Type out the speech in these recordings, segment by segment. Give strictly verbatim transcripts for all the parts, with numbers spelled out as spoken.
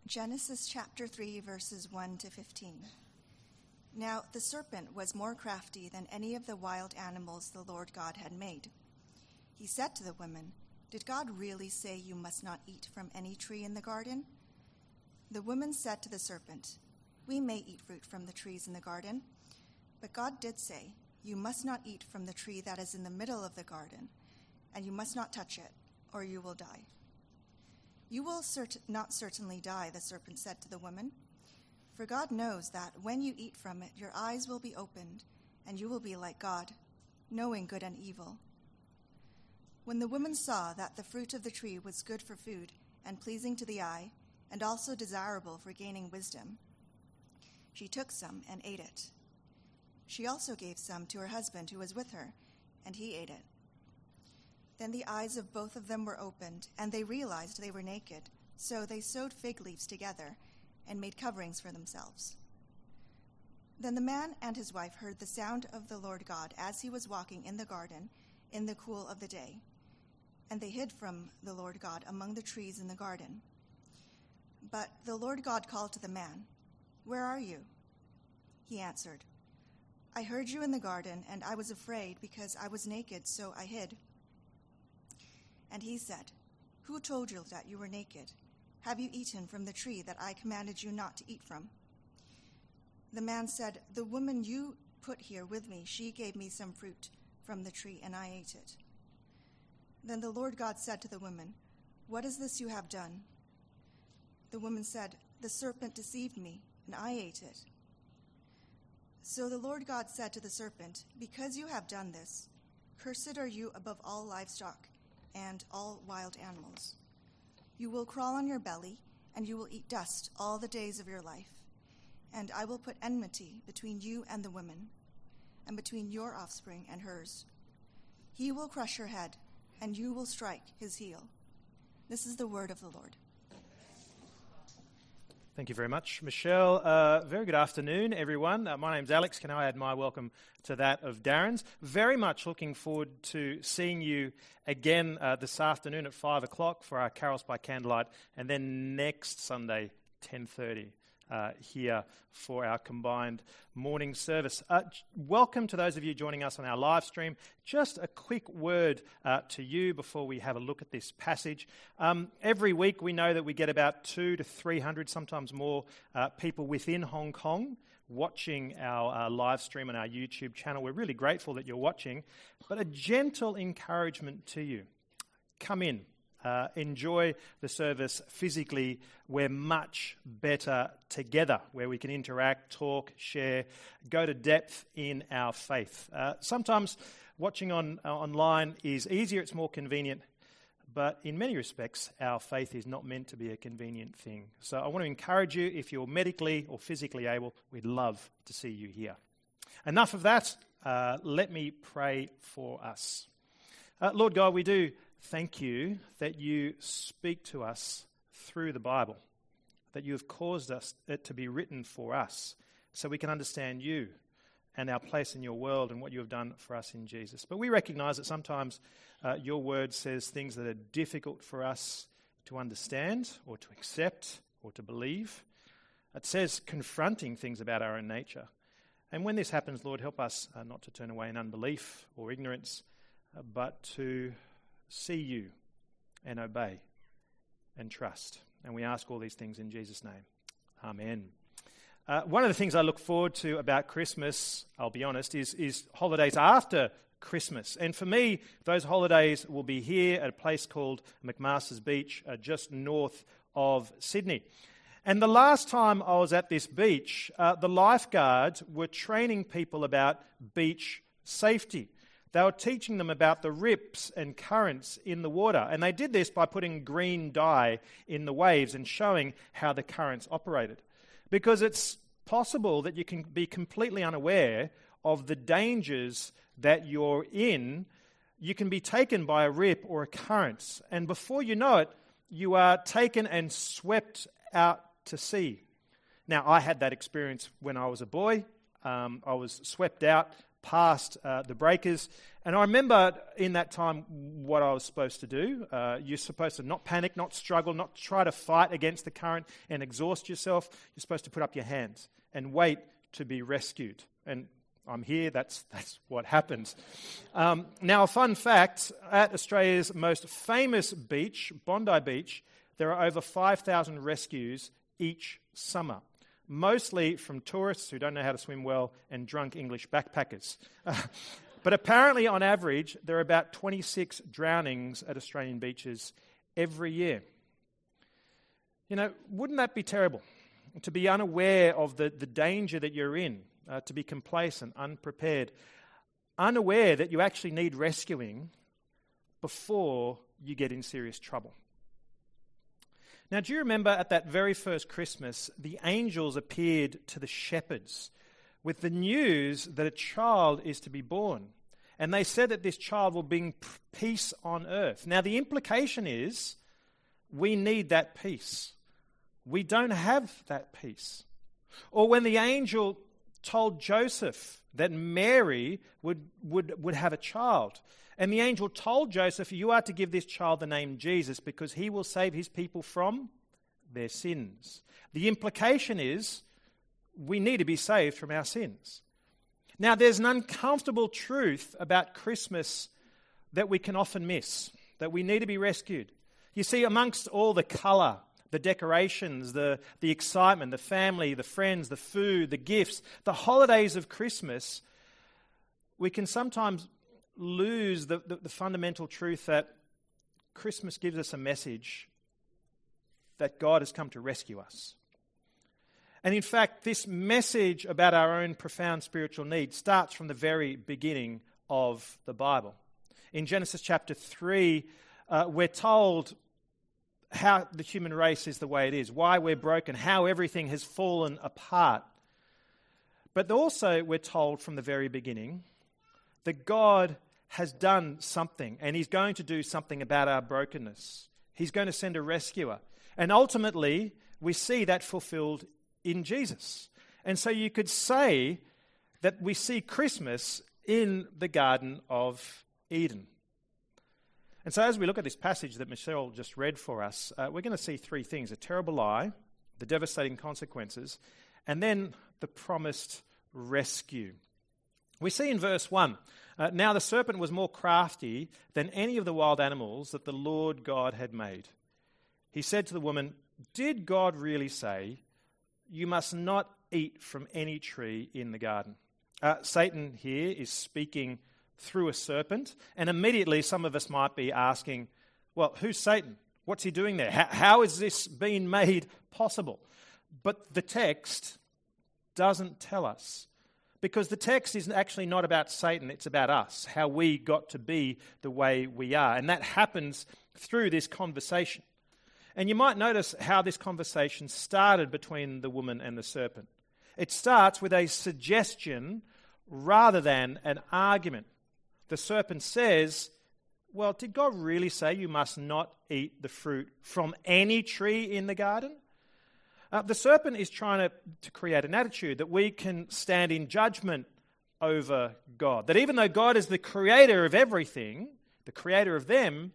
Genesis chapter three, verses one to fifteen. Now the serpent was more crafty than any of the wild animals the Lord God had made. He said to the woman, "Did God really say you must not eat from any tree in the garden?" The woman said to the serpent, "We may eat fruit from the trees in the garden, but God did say, 'You must not eat from the tree that is in the middle of the garden, and you must not touch it, or you will die.'" "You will cert- not certainly die," the serpent said to the woman, "for God knows that when you eat from it, your eyes will be opened, and you will be like God, knowing good and evil." When the woman saw that the fruit of the tree was good for food and pleasing to the eye, and also desirable for gaining wisdom, she took some and ate it. She also gave some to her husband who was with her, and he ate it. Then the eyes of both of them were opened, and they realized they were naked, so they sewed fig leaves together and made coverings for themselves. Then the man and his wife heard the sound of the Lord God as he was walking in the garden in the cool of the day, and they hid from the Lord God among the trees in the garden. But the Lord God called to the man, "Where are you?" He answered, "I heard you in the garden, and I was afraid because I was naked, so I hid." And he said, "Who told you that you were naked? Have you eaten from the tree that I commanded you not to eat from?" The man said, "The woman you put here with me, she gave me some fruit from the tree, and I ate it." Then the Lord God said to the woman, "What is this you have done?" The woman said, "The serpent deceived me, and I ate it." So the Lord God said to the serpent, "Because you have done this, cursed are you above all livestock and all wild animals. You will crawl on your belly, and you will eat dust all the days of your life. And I will put enmity between you and the woman, and between your offspring and hers. He will crush your head, and you will strike his heel." This is the word of the Lord. Thank you very much, Michelle. Uh, very good afternoon, everyone. Uh, my name's Alex. Can I add my welcome to that of Darren's? Very much looking forward to seeing you again uh, this afternoon at five o'clock for our Carols by Candlelight, and then next Sunday, ten thirty, uh, here for our combined morning service. Uh, welcome to those of you joining us on our live stream. Just a quick word uh, to you before we have a look at this passage. Um, every week we know that we get about two to three hundred, sometimes more, uh, people within Hong Kong watching our uh, live stream on our YouTube channel. We're really grateful that you're watching, but a gentle encouragement to you. Come in. Uh, enjoy the service physically. We're much better together, where we can interact, talk, share, go to depth in our faith. Uh, sometimes watching on uh, online is easier, it's more convenient, but in many respects, our faith is not meant to be a convenient thing. So I want to encourage you, if you're medically or physically able, we'd love to see you here. Enough of that. Uh, let me pray for us. Uh, Lord God, we do thank you that you speak to us through the Bible, that you have caused us it to be written for us so we can understand you and our place in your world and what you have done for us in Jesus. But we recognize that sometimes uh, your word says things that are difficult for us to understand or to accept or to believe. It says confronting things about our own nature. And when this happens, Lord, help us uh, not to turn away in unbelief or ignorance, uh, but to see you and obey and trust. And we ask all these things in Jesus' name. Amen. Uh, one of the things I look forward to about Christmas, I'll be honest, is, is holidays after Christmas. And for me, those holidays will be here at a place called McMaster's Beach, uh, just north of Sydney. And the last time I was at this beach, uh, the lifeguards were training people about beach safety. They were teaching them about the rips and currents in the water. And they did this by putting green dye in the waves and showing how the currents operated. Because it's possible that you can be completely unaware of the dangers that you're in. You can be taken by a rip or a current. And before you know it, you are taken and swept out to sea. Now, I had that experience when I was a boy. Um, I was swept out past uh, the breakers, And I remember in that time what I was supposed to do. Uh, you're supposed to not panic, not struggle, not try to fight against the current and exhaust yourself. You're supposed to put up your hands and wait to be rescued. And I'm here, that's that's what happens. Um, now, a fun fact, at Australia's most famous beach, Bondi Beach, there are over five thousand rescues each summer, mostly from tourists who don't know how to swim well and drunk English backpackers. Uh, but apparently, on average, there are about twenty-six drownings at Australian beaches every year. You know, wouldn't that be terrible? To be unaware of the, the danger that you're in, uh, to be complacent, unprepared, unaware that you actually need rescuing before you get in serious trouble. Now, do you remember at that very first Christmas, the angels appeared to the shepherds with the news that a child is to be born. And they said that this child will bring peace on earth. Now, the implication is we need that peace. We don't have that peace. Or when the angel told Joseph that Mary would, would, would have a child, and the angel told Joseph, you are to give this child the name Jesus because he will save his people from their sins. The implication is we need to be saved from our sins. Now, there's an uncomfortable truth about Christmas that we can often miss, that we need to be rescued. You see, amongst all the colour, the decorations, the, the excitement, the family, the friends, the food, the gifts, the holidays of Christmas, we can sometimes lose the, the, the fundamental truth that Christmas gives us a message that God has come to rescue us. And in fact, this message about our own profound spiritual need starts from the very beginning of the Bible. In Genesis chapter three, uh, we're told how the human race is the way it is, why we're broken, how everything has fallen apart. But also we're told from the very beginning that God has done something, and he's going to do something about our brokenness. He's going to send a rescuer. And ultimately, we see that fulfilled in Jesus. And so you could say that we see Christmas in the Garden of Eden. And so as we look at this passage that Michelle just read for us, uh, we're going to see three things: a terrible lie, the devastating consequences, and then the promised rescue. We see in verse one, uh, now the serpent was more crafty than any of the wild animals that the Lord God had made. He said to the woman, did God really say, you must not eat from any tree in the garden? Uh, Satan here is speaking through a serpent, and immediately some of us might be asking, well, who's Satan? What's he doing there? How, how is this being made possible? But the text doesn't tell us, because the text is actually not about Satan, it's about us, how we got to be the way we are. And that happens through this conversation. And you might notice how this conversation started between the woman and the serpent. It starts with a suggestion rather than an argument. The serpent says, well, did God really say you must not eat the fruit from any tree in the garden? Uh, the serpent is trying to, to create an attitude that we can stand in judgment over God. That even though God is the creator of everything, the creator of them,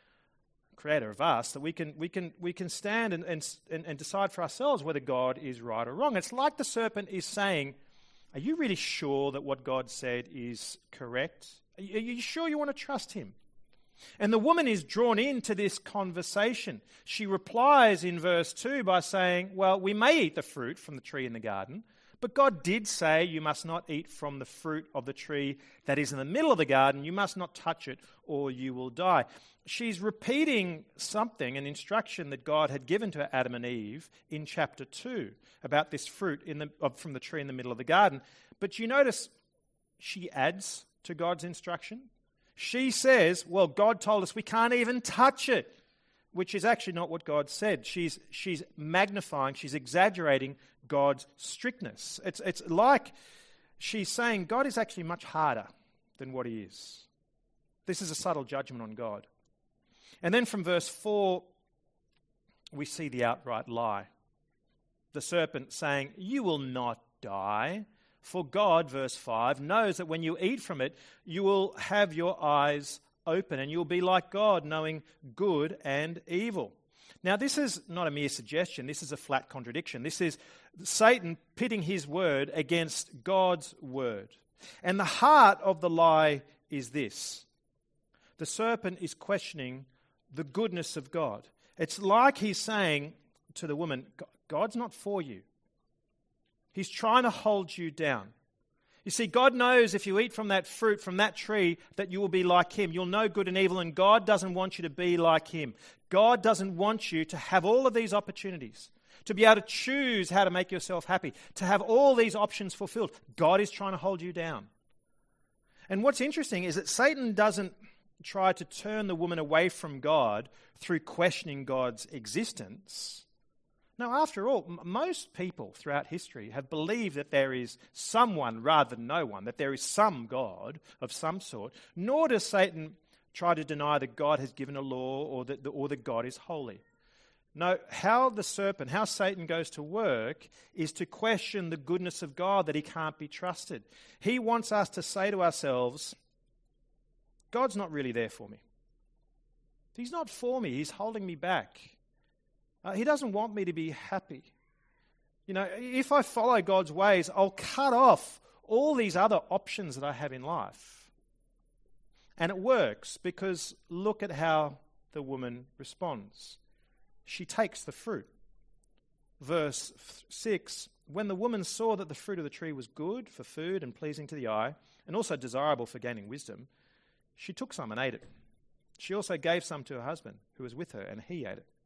creator of us, that we can we can we can stand and, and and decide for ourselves whether God is right or wrong. It's like the serpent is saying, are you really sure that what God said is correct? Are you, are you sure you want to trust him? And the woman is drawn into this conversation. She replies in verse two by saying, well, we may eat the fruit from the tree in the garden, but God did say you must not eat from the fruit of the tree that is in the middle of the garden. You must not touch it or you will die. She's repeating something, an instruction that God had given to Adam and Eve in chapter two about this fruit in the, of, from the tree in the middle of the garden. But you notice she adds to God's instruction. She says, well, God told us we can't even touch it, which is actually not what God said. She's she's magnifying, she's exaggerating God's strictness. It's it's like she's saying God is actually much harder than what he is. This is a subtle judgment on God. And then from verse four, we see the outright lie. The serpent saying, you will not die, For God, verse five, knows that when you eat from it, you will have your eyes open and you'll be like God, knowing good and evil. Now, this is not a mere suggestion. This is a flat contradiction. This is Satan pitting his word against God's word. And the heart of the lie is this. The serpent is questioning the goodness of God. It's like he's saying to the woman, God's not for you. He's trying to hold you down. You see, God knows if you eat from that fruit, from that tree, that you will be like him. You'll know good and evil, and God doesn't want you to be like him. God doesn't want you to have all of these opportunities, to be able to choose how to make yourself happy, to have all these options fulfilled. God is trying to hold you down. And what's interesting is that Satan doesn't try to turn the woman away from God through questioning God's existence. Now, after all, m- most people throughout history have believed that there is someone rather than no one, that there is some God of some sort, nor does Satan try to deny that God has given a law or that, or that God is holy. No, how the serpent, how Satan goes to work is to question the goodness of God, that he can't be trusted. He wants us to say to ourselves, God's not really there for me. He's not for me. He's holding me back. Uh, he doesn't want me to be happy. You know, if I follow God's ways, I'll cut off all these other options that I have in life. And it works because look at how the woman responds. She takes the fruit. Verse six, when the woman saw that the fruit of the tree was good for food and pleasing to the eye, and also desirable for gaining wisdom, she took some and ate it. She also gave some to her husband, who was with her, and he ate it.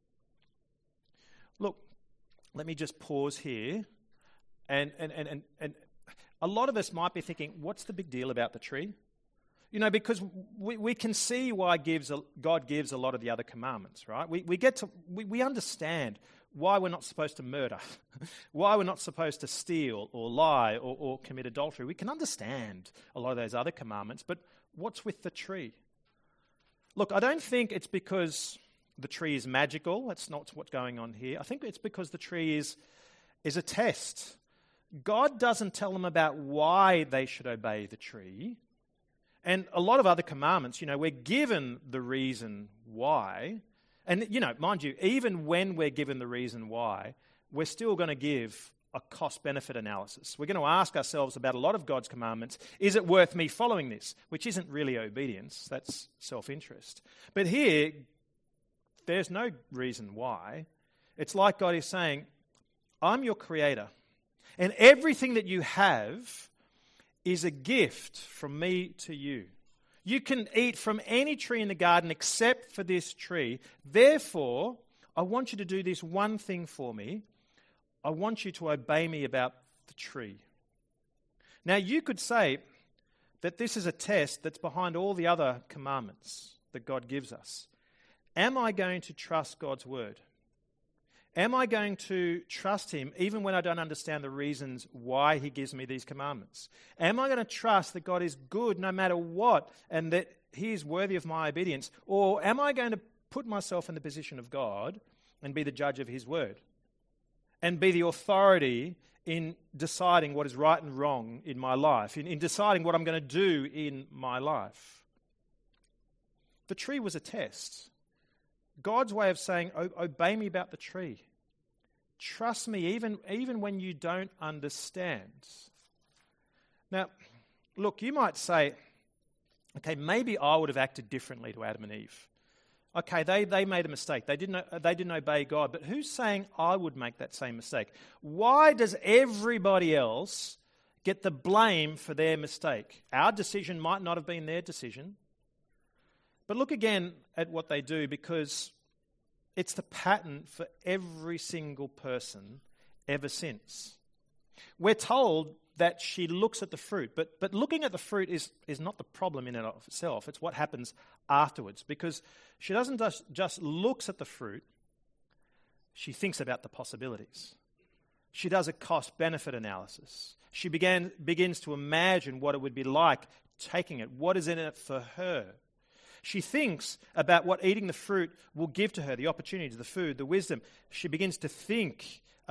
Look, let me just pause here. And, and, and, and, and a lot of us might be thinking, what's the big deal about the tree? You know, because we, we can see why gives a, God gives a lot of the other commandments, right? We, we get to, we, we understand why we're not supposed to murder, why we're not supposed to steal or lie or, or commit adultery. We can understand a lot of those other commandments, but what's with the tree? Look, I don't think it's because the tree is magical. That's not what's going on here. I think it's because the tree is, is a test. God doesn't tell them about why they should obey the tree. And a lot of other commandments, you know, we're given the reason why. And, you know, mind you, even when we're given the reason why, we're still going to give a cost-benefit analysis. We're going to ask ourselves about a lot of God's commandments, is it worth me following this? Which isn't really obedience, that's self-interest. But here, there's no reason why. It's like God is saying, I'm your creator, and everything that you have is a gift from me to you. You can eat from any tree in the garden except for this tree. Therefore, I want you to do this one thing for me. I want you to obey me about the tree. Now, you could say that this is a test that's behind all the other commandments that God gives us. Am I going to trust God's word? Am I going to trust him even when I don't understand the reasons why he gives me these commandments? Am I going to trust that God is good no matter what and that he is worthy of my obedience? Or am I going to put myself in the position of God and be the judge of his word and be the authority in deciding what is right and wrong in my life, in, in deciding what I'm going to do in my life? The tree was a test. God's way of saying, obey me about the tree. Trust me even, even when you don't understand. Now, look, you might say, okay, maybe I would have acted differently to Adam and Eve. Okay, they, they made a mistake. They didn't, they didn't obey God. But who's saying I would make that same mistake? Why does everybody else get the blame for their mistake? Our decision might not have been their decision. But look again at what they do, because it's the pattern for every single person ever since. We're told that she looks at the fruit, but, but looking at the fruit is, is not the problem in and of itself. It's what happens afterwards, because she doesn't just, just looks at the fruit, she thinks about the possibilities. She does a cost-benefit analysis. She began, begins to imagine what it would be like taking it. What is in it for her? She thinks about what eating the fruit will give to her, the opportunities, the food, the wisdom. She begins to think about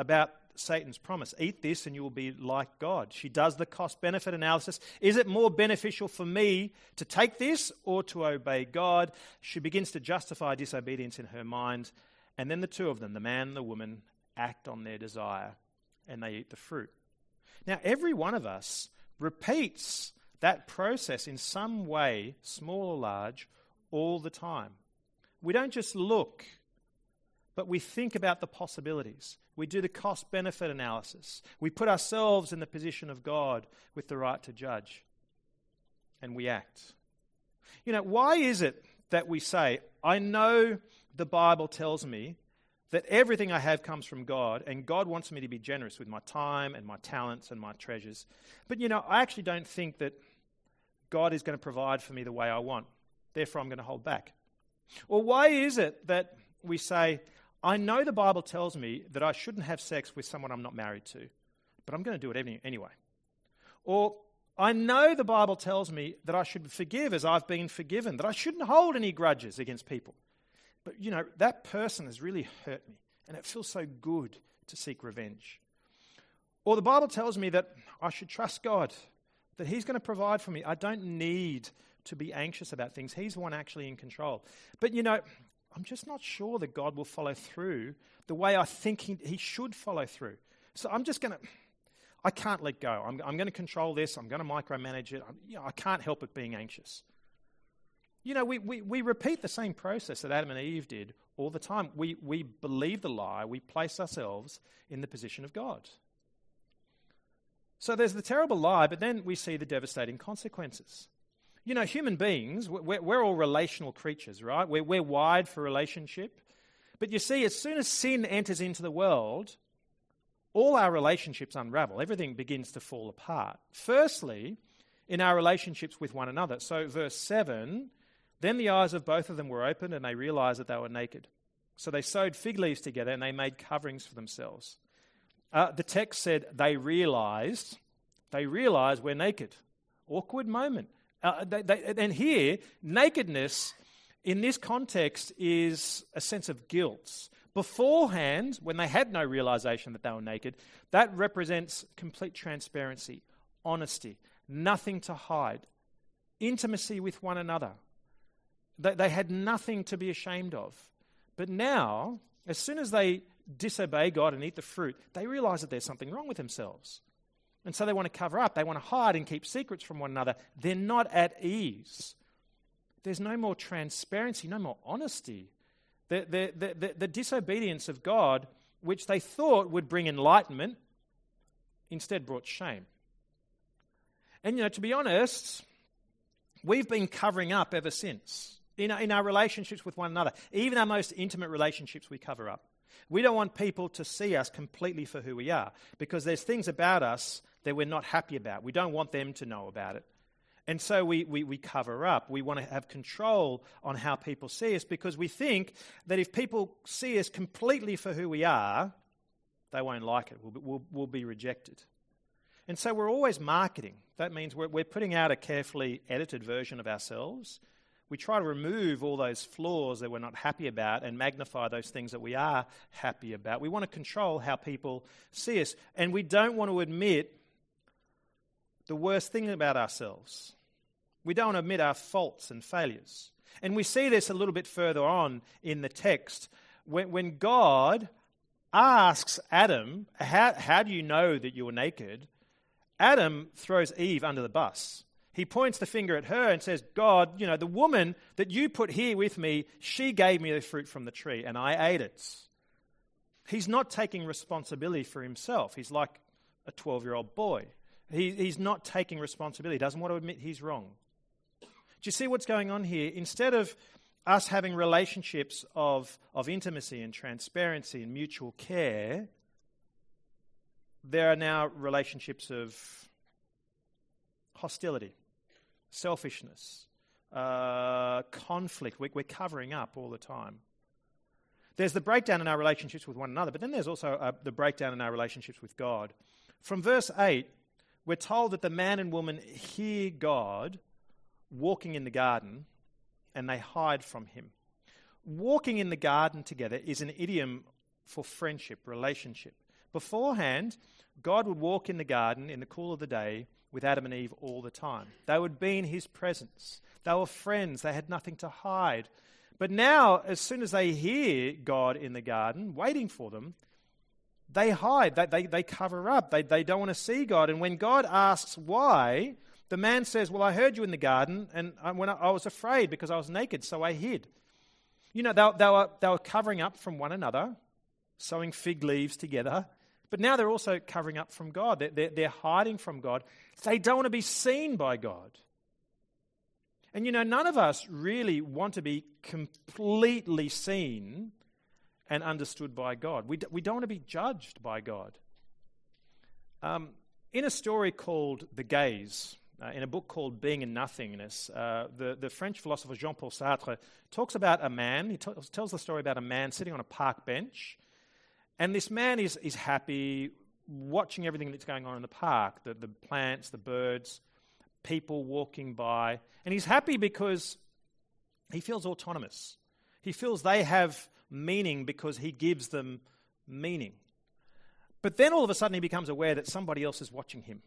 Satan's promise. Eat this and you will be like God. She does the cost-benefit analysis. Is it more beneficial for me to take this or to obey God? She begins to justify disobedience in her mind. And then the two of them, the man and the woman, act on their desire and they eat the fruit. Now, every one of us repeats that process in some way, small or large, all the time. We don't just look, but we think about the possibilities. We do the cost-benefit analysis. We put ourselves in the position of God with the right to judge. And we act. You know, why is it that we say, I know the Bible tells me that everything I have comes from God, and God wants me to be generous with my time and my talents and my treasures. But, you know, I actually don't think that God is going to provide for me the way I want. Therefore, I'm going to hold back. Or why is it that we say, I know the Bible tells me that I shouldn't have sex with someone I'm not married to, but I'm going to do it anyway. Or I know the Bible tells me that I should forgive as I've been forgiven, that I shouldn't hold any grudges against people. But, you know, that person has really hurt me, and it feels so good to seek revenge. Or the Bible tells me that I should trust God, that He's going to provide for me. I don't need to be anxious about things. He's the one actually in control. But, you know, I'm just not sure that God will follow through the way I think he, he should follow through. So I'm just going to, I can't let go. I'm, I'm going to control this. I'm going to micromanage it. I'm, you know, I can't help but being anxious. You know, we, we, we repeat the same process that Adam and Eve did all the time. We, we believe the lie. We place ourselves in the position of God. So there's the terrible lie, but then we see the devastating consequences. You know, human beings, we're, we're all relational creatures, right? We're, we're wired for relationship. But you see, as soon as sin enters into the world, all our relationships unravel. Everything begins to fall apart. Firstly, in our relationships with one another. So verse seven, then the eyes of both of them were opened and they realized that they were naked. So they sewed fig leaves together and they made coverings for themselves. Uh, the text said they realized, they realized we're naked. Awkward moment. Uh, they, they, and here, nakedness in this context is a sense of guilt. Beforehand, when they had no realization that they were naked, that represents complete transparency, honesty, nothing to hide, intimacy with one another. They, they had nothing to be ashamed of. But now, as soon as they disobey God and eat the fruit, they realize that there's something wrong with themselves. And so they want to cover up. They want to hide and keep secrets from one another. They're not at ease. There's no more transparency, no more honesty. The, the, the, the, the disobedience of God, which they thought would bring enlightenment, instead brought shame. And, you know, to be honest, we've been covering up ever since. In our, in our relationships with one another, even our most intimate relationships, we cover up. We don't want people to see us completely for who we are, because there's things about us that we're not happy about. We don't want them to know about it. And so we, we, we cover up. We want to have control on how people see us, because we think that if people see us completely for who we are, they won't like it. We'll, we'll, we'll be rejected. And so we're always marketing. That means we're, we're putting out a carefully edited version of ourselves. We try to remove all those flaws that we're not happy about and magnify those things that we are happy about. We want to control how people see us. And we don't want to admit the worst thing about ourselves. We don't want to admit our faults and failures. And we see this a little bit further on in the text. When, when God asks Adam, how, how do you know that you were naked? Adam throws Eve under the bus. He points the finger at her and says, God, you know, the woman that you put here with me, she gave me the fruit from the tree and I ate it. He's not taking responsibility for himself. He's like a twelve-year-old boy. He, he's not taking responsibility. He doesn't want to admit he's wrong. Do you see what's going on here? Instead of us having relationships of, of intimacy and transparency and mutual care, there are now relationships of hostility, selfishness, uh, conflict. We're, we're covering up all the time. There's the breakdown in our relationships with one another, but then there's also uh, the breakdown in our relationships with God. From verse eight, we're told that the man and woman hear God walking in the garden and they hide from him. Walking in the garden together is an idiom for friendship, relationship. Beforehand, God would walk in the garden in the cool of the day with Adam and Eve all the time. They would be in his presence. They were friends. They had nothing to hide. But now, as soon as they hear God in the garden waiting for them, they hide. They, they, they cover up. They, they don't want to see God. And when God asks why, the man says, well, I heard you in the garden, and I, when I, I was afraid because I was naked, so I hid. You know, they, they, were, they were covering up from one another, sewing fig leaves together. But now they're also covering up from God. They're, they're, they're hiding from God. They don't want to be seen by God. And you know, none of us really want to be completely seen and understood by God. We, d- we don't want to be judged by God. Um, in a story called The Gaze, uh, in a book called Being in Nothingness, uh, the, the French philosopher Jean-Paul Sartre talks about a man, he t- tells the story about a man sitting on a park bench, and this man is, is happy watching everything that's going on in the park, the, the plants, the birds, people walking by. And he's happy because he feels autonomous. He feels they have meaning because he gives them meaning. But then all of a sudden he becomes aware that somebody else is watching him.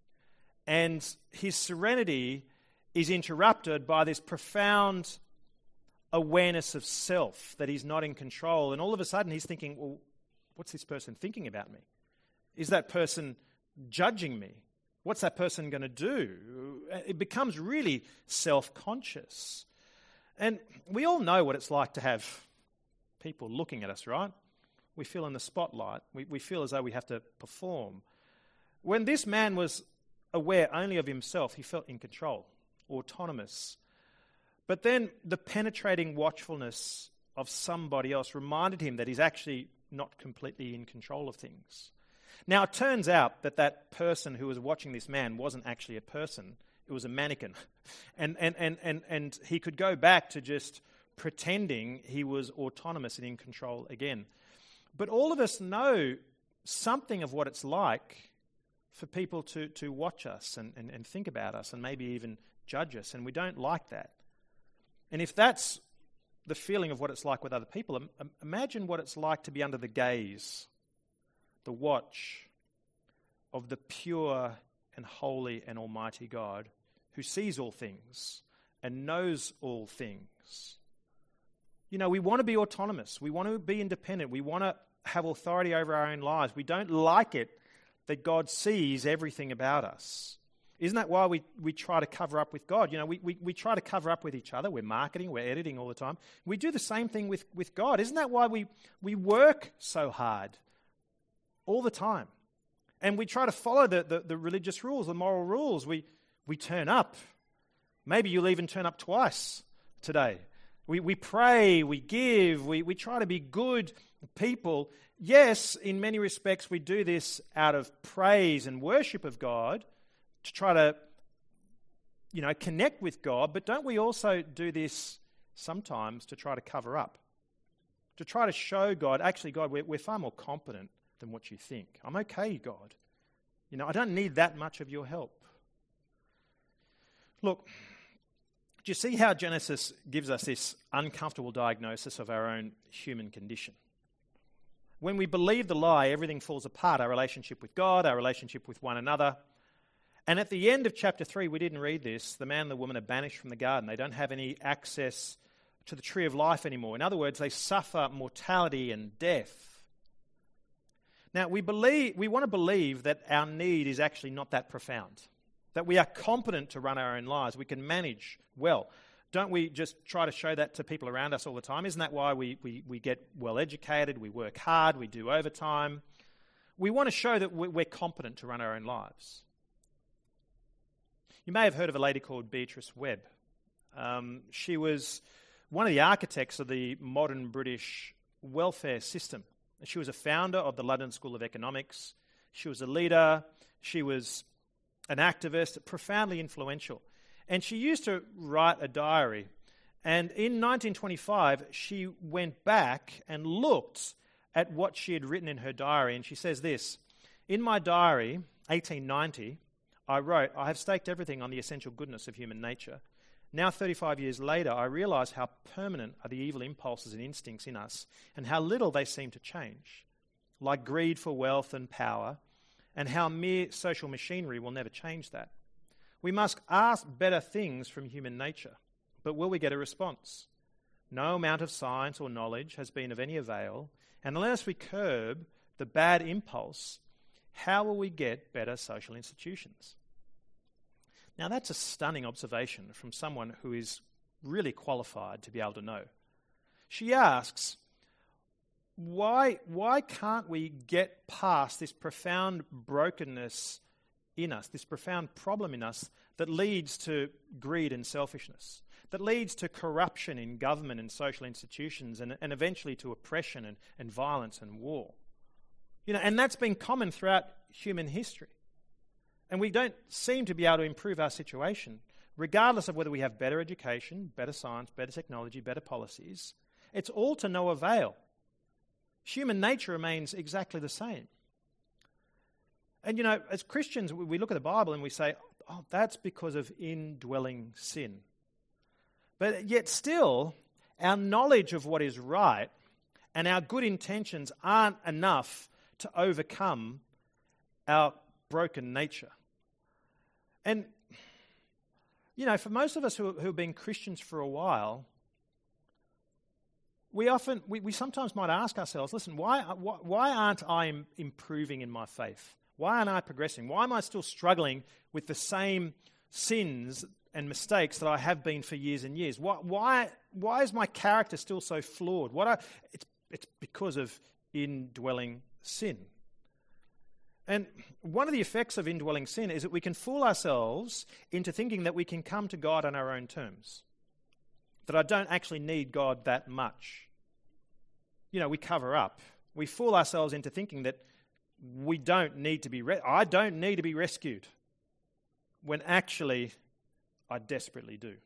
And his serenity is interrupted by this profound awareness of self, that he's not in control. And all of a sudden he's thinking, well, what's this person thinking about me? Is that person judging me? What's that person going to do? It becomes really self-conscious. And we all know what it's like to have people looking at us, right? We feel in the spotlight. We, we feel as though we have to perform. When this man was aware only of himself, he felt in control, autonomous. But then the penetrating watchfulness of somebody else reminded him that he's actually not completely in control of things. Now, it turns out that that person who was watching this man wasn't actually a person. It was a mannequin. And, and, and, and, and he could go back to just pretending he was autonomous and in control again. But all of us know something of what it's like for people to, to watch us and, and, and think about us and maybe even judge us, and we don't like that. And if that's the feeling of what it's like with other people, imagine what it's like to be under the gaze, the watch of the pure and holy and almighty God who sees all things and knows all things. You know, we want to be autonomous. We want to be independent. We want to have authority over our own lives. We don't like it that God sees everything about us. Isn't that why we, we try to cover up with God? You know, we, we, we try to cover up with each other. We're marketing, we're editing all the time. We do the same thing with, with God. Isn't that why we, we work so hard all the time? And we try to follow the, the, the religious rules, the moral rules. We, we turn up. Maybe you'll even turn up twice today. We, we pray, we give, we, we try to be good people. Yes, in many respects we do this out of praise and worship of God, to try to, you know, connect with God, but don't we also do this sometimes to try to cover up? To try to show God, actually, God, we're, we're far more competent than what you think. I'm okay, God. You know, I don't need that much of your help. Look, do you see how Genesis gives us this uncomfortable diagnosis of our own human condition? When we believe the lie, everything falls apart. Our relationship with God, our relationship with one another. And at the end of chapter three, we didn't read this, the man and the woman are banished from the garden. They don't have any access to the tree of life anymore. In other words, they suffer mortality and death. Now, we believe we want to believe that our need is actually not that profound, that we are competent to run our own lives. We can manage well. Don't we just try to show that to people around us all the time? Isn't that why we, we, we get well educated, we work hard, we do overtime? We want to show that we're competent to run our own lives. You may have heard of a lady called Beatrice Webb. Um, she was one of the architects of the modern British welfare system. She was a founder of the London School of Economics. She was a leader. She was an activist, profoundly influential. And she used to write a diary. And in nineteen twenty-five, she went back and looked at what she had written in her diary. And she says this, "In my diary, eighteen ninety, I wrote, I have staked everything on the essential goodness of human nature. Now, thirty-five years later, I realise how permanent are the evil impulses and instincts in us and how little they seem to change. like greed for wealth and power, and how mere social machinery will never change that. We must ask better things from human nature, but will we get a response? No amount of science or knowledge has been of any avail, and unless we curb the bad impulse, how will we get better social institutions? Now that's a stunning observation from someone who is really qualified to be able to know. She asks, why, why can't we get past this profound brokenness in us, this profound problem in us that leads to greed and selfishness, that leads to corruption in government and social institutions, and, and eventually to oppression and, and violence and war? You know, and that's been common throughout human history. And we don't seem to be able to improve our situation, regardless of whether we have better education, better science, better technology, better policies. It's all to no avail. Human nature remains exactly the same. And, you know, as Christians, we look at the Bible and we say, oh, that's because of indwelling sin. But yet still, our knowledge of what is right and our good intentions aren't enough to overcome our broken nature. And, you know, for most of us who, who have been Christians for a while, we often, we, we sometimes might ask ourselves, listen, why, why, why aren't I improving in my faith? Why aren't I progressing? Why am I still struggling with the same sins and mistakes that I have been for years and years? Why, why, why is my character still so flawed? What I, it's, it's because of indwelling sin. And one of the effects of indwelling sin is that we can fool ourselves into thinking that we can come to God on our own terms, that I don't actually need God that much. You know, we cover up. We fool ourselves into thinking that we don't need to be, re- I don't need to be rescued, when actually I desperately do.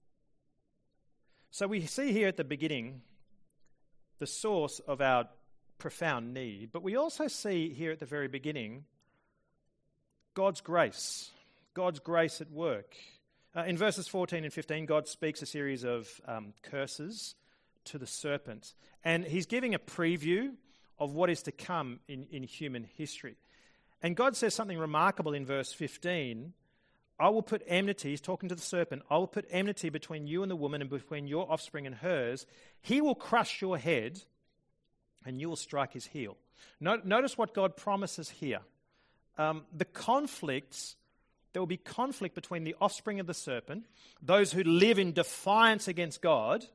So we see here at the beginning the source of our profound need, but we also see here at the very beginning God's grace, God's grace at work. Uh, in verses fourteen and fifteen, God speaks a series of um, curses to the serpent, and he's giving a preview of what is to come in, in human history. And God says something remarkable in verse fifteen. I will put enmity, he's talking to the serpent, I will put enmity between you and the woman and between your offspring and hers. He will crush your head and you will strike his heel. Notice what God promises here. Um, the conflicts, there will be conflict between the offspring of the serpent, those who live in defiance against God,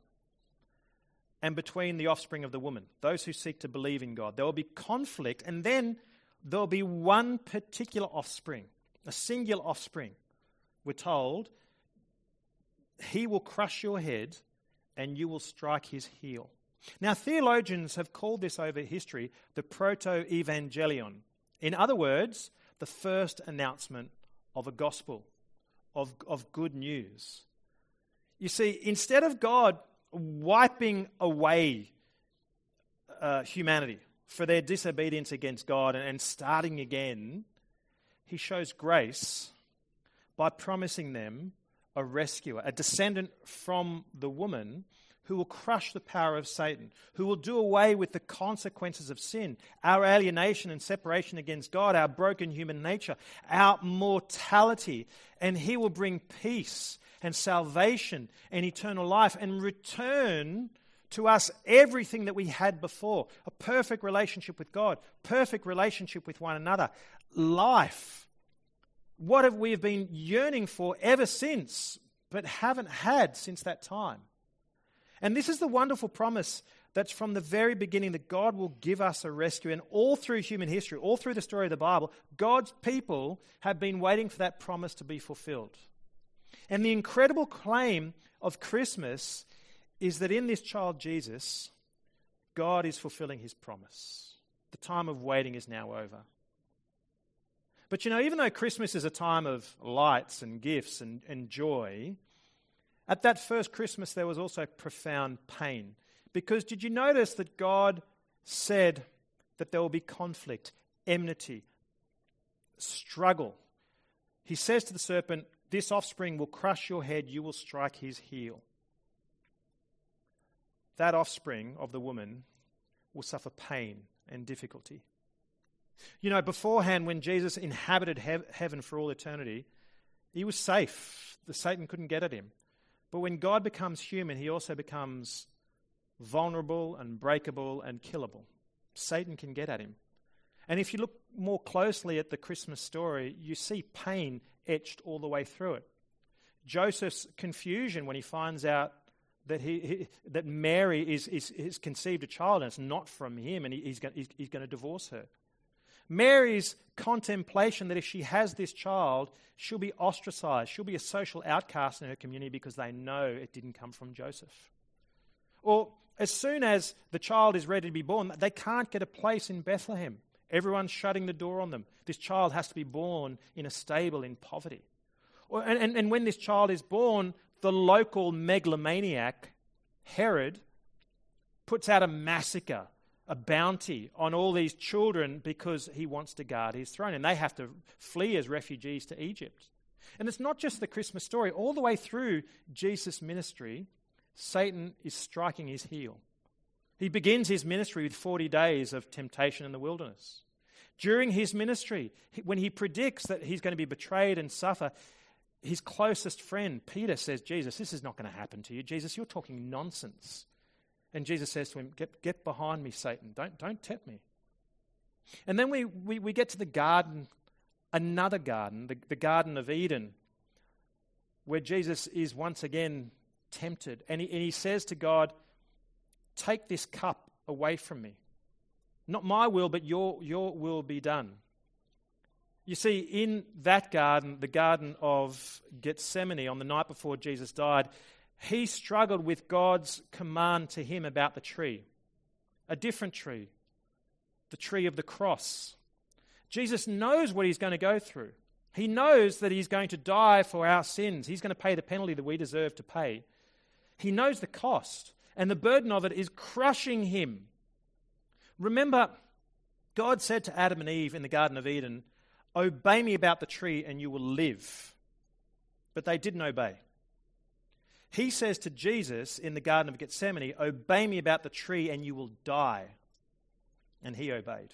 and between the offspring of the woman, those who seek to believe in God. There will be conflict, and then there will be one particular offspring, a singular offspring. We're told, he will crush your head and you will strike his heel. Now, theologians have called this over history the proto-evangelion. In other words, the first announcement of a gospel, of, of good news. You see, instead of God wiping away uh, humanity for their disobedience against God and, and starting again, he shows grace by promising them a rescuer, a descendant from the woman who will crush the power of Satan, who will do away with the consequences of sin, our alienation and separation against God, our broken human nature, our mortality, and he will bring peace and salvation and eternal life and return to us everything that we had before, a perfect relationship with God, perfect relationship with one another, life. What have we been yearning for ever since, but haven't had since that time? And this is the wonderful promise that's from the very beginning, that God will give us a rescue. And all through human history, all through the story of the Bible, God's people have been waiting for that promise to be fulfilled. And the incredible claim of Christmas is that in this child Jesus, God is fulfilling his promise. The time of waiting is now over. But you know, even though Christmas is a time of lights and gifts and, and joy, at that first Christmas there was also profound pain. Because did you notice that God said that there will be conflict, enmity, struggle? He says to the serpent, this offspring will crush your head, you will strike his heel. That offspring of the woman will suffer pain and difficulty. You know, beforehand, when Jesus inhabited he- heaven for all eternity, he was safe. The Satan couldn't get at him. But when God becomes human, he also becomes vulnerable and breakable and killable. Satan can get at him. And if you look more closely at the Christmas story, you see pain etched all the way through it. Joseph's confusion when he finds out that he, he that Mary is, is, is conceived a child and it's not from him, and he, he's, going, he's, he's going to divorce her. Mary's contemplation that if she has this child, she'll be ostracized, she'll be a social outcast in her community because they know it didn't come from Joseph. Or as soon as the child is ready to be born, they can't get a place in Bethlehem. Everyone's shutting the door on them. This child has to be born in a stable in poverty. Or, and, and, and when this child is born, the local megalomaniac, Herod, puts out a massacre, a bounty on all these children because he wants to guard his throne. And they have to flee as refugees to Egypt. And it's not just the Christmas story. All the way through Jesus' ministry, Satan is striking his heel. He begins his ministry with forty days of temptation in the wilderness. During his ministry, when he predicts that he's going to be betrayed and suffer, his closest friend, Peter, says, Jesus, this is not going to happen to you. Jesus, you're talking nonsense. And Jesus says to him, get, get behind me, Satan. Don't, don't tempt me. And then we, we, we get to the garden, another garden, the, the Garden of Eden, where Jesus is once again tempted. And he, and he says to God, take this cup away from me. Not my will, but your, your will be done. You see, in that garden, the Garden of Gethsemane, on the night before Jesus died, he struggled with God's command to him about the tree, a different tree, the tree of the cross. Jesus knows what he's going to go through. He knows that he's going to die for our sins. He's going to pay the penalty that we deserve to pay. He knows the cost, and the burden of it is crushing him. Remember, God said to Adam and Eve in the Garden of Eden, obey me about the tree and you will live. But they didn't obey. He says to Jesus in the Garden of Gethsemane, obey me about the tree and you will die. And he obeyed.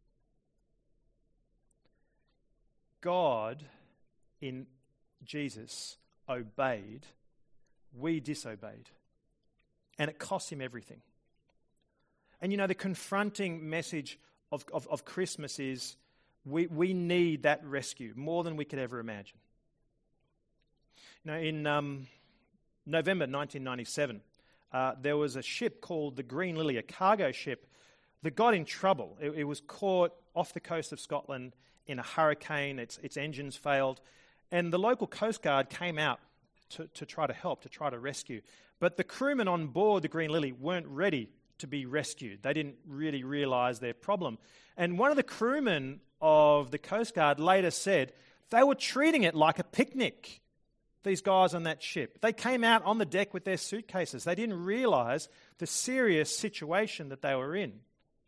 God in Jesus obeyed. We disobeyed. And it cost him everything. And you know, the confronting message of, of, of Christmas is we, we need that rescue more than we could ever imagine. You know, in um, November nineteen ninety-seven, uh, there was a ship called the Green Lily, a cargo ship that got in trouble. It, it was caught off the coast of Scotland in a hurricane. Its, its engines failed. And the local Coast Guard came out to, to try to help, to try to rescue. But the crewmen on board the Green Lily weren't ready to be rescued. They didn't really realise their problem. And one of the crewmen of the Coast Guard later said they were treating it like a picnic, these guys on that ship. They came out on the deck with their suitcases. They didn't realise the serious situation that they were in.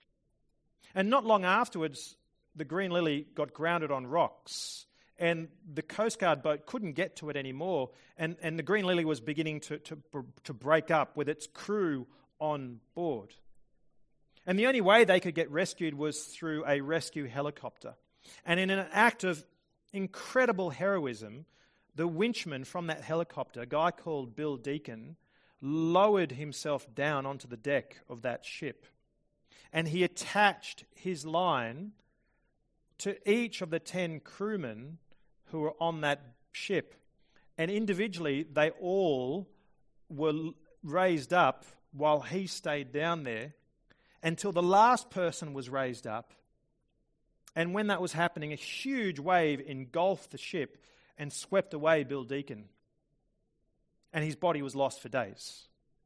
And not long afterwards, the Green Lily got grounded on rocks, and the Coast Guard boat couldn't get to it anymore, and, and the Green Lily was beginning to, to, to break up with its crew on board. And the only way they could get rescued was through a rescue helicopter. And in an act of incredible heroism, the winchman from that helicopter, a guy called Bill Deacon, lowered himself down onto the deck of that ship. And he attached his line to each of the ten crewmen who were on that ship. And individually, they all were raised up while he stayed down there until the last person was raised up. And when that was happening, a huge wave engulfed the ship and swept away Bill Deacon. And his body was lost for days.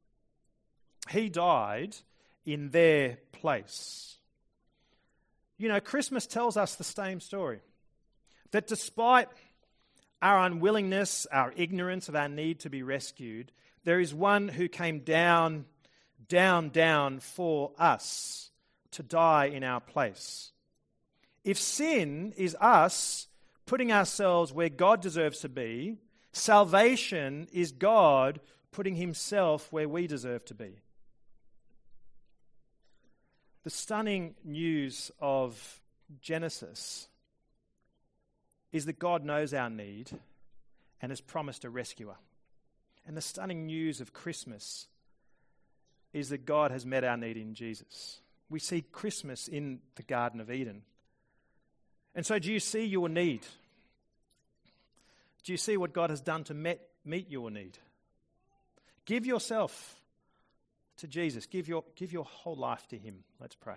He died in their place. You know, Christmas tells us the same story. That despite our unwillingness, our ignorance of our need to be rescued, there is one who came down, down, down for us to die in our place. If sin is us putting ourselves where God deserves to be, salvation is God putting himself where we deserve to be. The stunning news of Genesis is that God knows our need and has promised a rescuer. And the stunning news of Christmas is that God has met our need in Jesus. We see Christmas in the Garden of Eden. And so do you see your need? Do you see what God has done to met, meet your need? Give yourself to Jesus. Give your, give your whole life to him. Let's pray.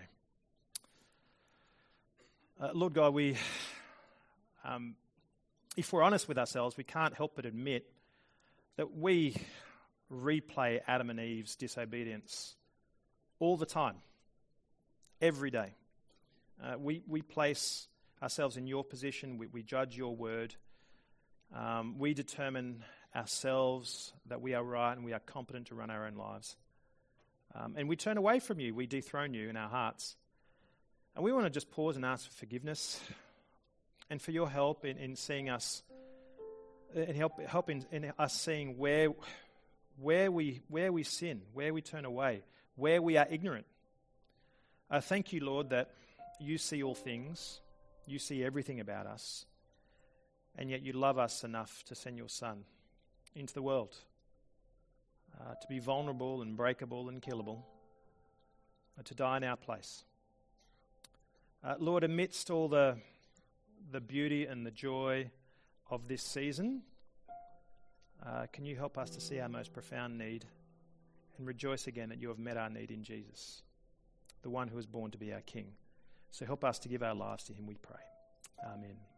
Uh, Lord God, we, um, if we're honest with ourselves, we can't help but admit that we replay Adam and Eve's disobedience all the time, every day. Uh, we, we place ourselves in your position. We, we judge your word. Um, we determine ourselves that we are right and we are competent to run our own lives. Um, and we turn away from you. We dethrone you in our hearts. And we want to just pause and ask for forgiveness and for your help in, in seeing us, and help, help in, in us seeing where, where, we, where we sin, where we turn away, where we are ignorant. I thank you, Lord, that you see all things. You see everything about us. And yet you love us enough to send your Son into the world uh, to be vulnerable and breakable and killable, uh, to die in our place. Uh, Lord, amidst all the the beauty and the joy of this season, uh, can you help us to see our most profound need and rejoice again that you have met our need in Jesus, the one who was born to be our King. So help us to give our lives to him, we pray. Amen.